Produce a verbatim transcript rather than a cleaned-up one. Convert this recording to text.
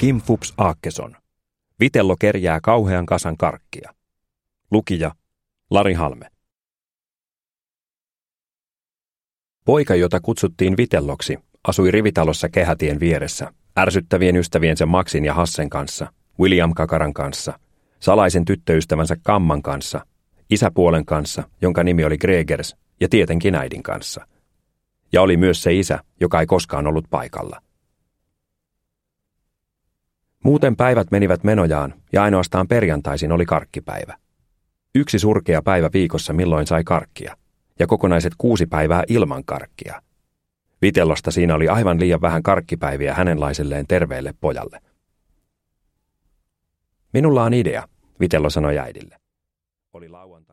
Kim Fups Aakkeson. Vitello kerjää kauhean kasan karkkia. Lukija Lari Halme. Poika, jota kutsuttiin Vitelloksi, asui rivitalossa Kehätien vieressä, ärsyttävien ystäviensä Maxin ja Hassen kanssa, William Kakaran kanssa, salaisen tyttöystävänsä Kamman kanssa, isäpuolen kanssa, jonka nimi oli Gregers, ja tietenkin äidin kanssa. Ja oli myös se isä, joka ei koskaan ollut paikalla. Muuten päivät menivät menojaan, ja ainoastaan perjantaisin oli karkkipäivä. Yksi surkea päivä viikossa milloin sai karkkia, ja kokonaiset kuusi päivää ilman karkkia. Vitellosta siinä oli aivan liian vähän karkkipäiviä hänenlaiselleen terveelle pojalle. Minulla on idea, Vitello sanoi äidille. Oli lauantai.